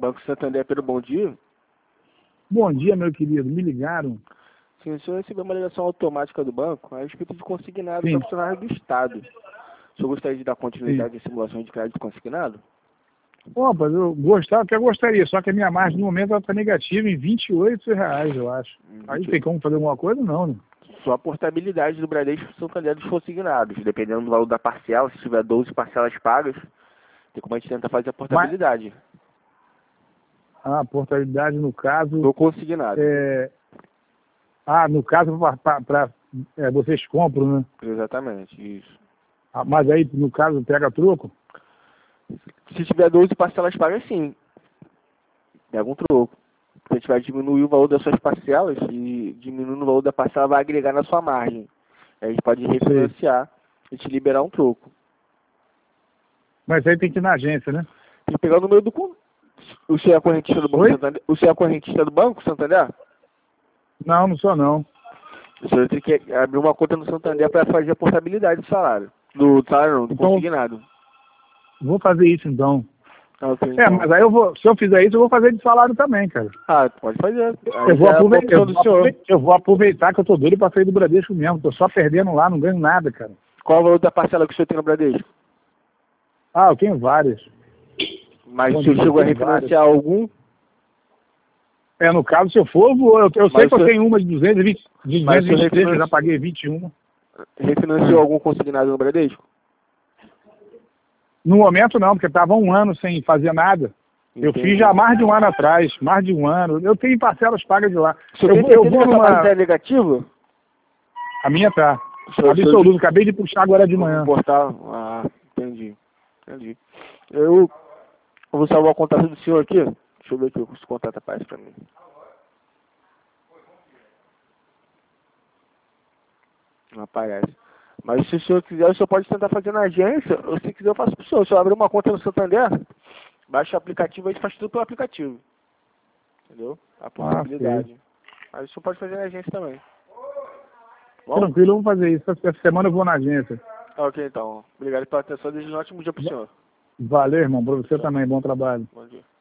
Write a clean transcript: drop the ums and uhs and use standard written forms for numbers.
Banco Santander, pelo bom dia. Bom dia, meu querido. Me ligaram? Sim, o senhor recebeu uma ligação automática do banco a respeito de consignado Sim. da funcionária do Estado. O senhor gostaria de dar continuidade Sim. à simulação de crédito consignado? Opa, eu gostaria, só que a minha margem no momento está negativa em R$ 28, eu acho. Aí tem como fazer alguma coisa? Não, né? Só a portabilidade do Bradesco Santander dos consignados. Dependendo do valor da parcela, se tiver 12 parcelas pagas, tem como a gente tentar fazer a portabilidade. A portabilidade, no caso... Do consignado. No caso, vocês compram, né? Exatamente, isso. Mas aí, no caso, pega troco? Se tiver 12 parcelas pagas, sim. Pega um troco. Se a gente vai diminuir o valor das suas parcelas e diminuindo o valor da parcela vai agregar na sua margem. Aí a gente pode refinanciar e te liberar um troco. Mas aí tem que ir na agência, né? Tem que pegar o número do... O senhor é correntista do Banco Santander? O senhor é correntista do Banco Santander? Não, não sou não. O senhor tem que abrir uma conta no Santander para fazer a portabilidade do salário. Do salário não, do consignado. Vou fazer isso então. Okay, então. Mas aí se eu fizer isso, eu vou fazer de salário também, cara. Pode fazer. Eu vou aproveitar que eu tô doido pra sair do Bradesco mesmo. Tô só perdendo lá, não ganho nada, cara. Qual é o valor da parcela que o senhor tem no Bradesco? Eu tenho várias. Mas o senhor chegou a refinanciar algum? No caso, se eu for, eu sei que eu tenho uma de 223, eu já paguei 21. Refinanciou algum consignado no Bradesco? No momento não, porque estava 1 ano sem fazer nada. Entendi. Eu fiz já mais de 1 ano atrás, mais de 1 ano. Eu tenho parcelas pagas de lá. Eu vou numa... é negativa? A minha tá. Absoluto. Acabei de puxar agora de manhã. Entendi. Eu vou salvar o contato do senhor aqui. Deixa eu ver aqui se o contato aparece para mim. Não aparece. Mas se o senhor quiser, o senhor pode tentar fazer na agência, ou se quiser eu faço pro senhor. Se eu abrir uma conta no Santander, baixa o aplicativo e a gente faz tudo pelo aplicativo. Entendeu? A possibilidade. Mas o senhor pode fazer na agência também. Bom? Tranquilo, eu vou fazer isso. Essa semana eu vou na agência. Ok, então. Obrigado pela atenção. Desejo um ótimo dia pro senhor. Valeu, irmão. Pra você também. Bom trabalho. Bom dia.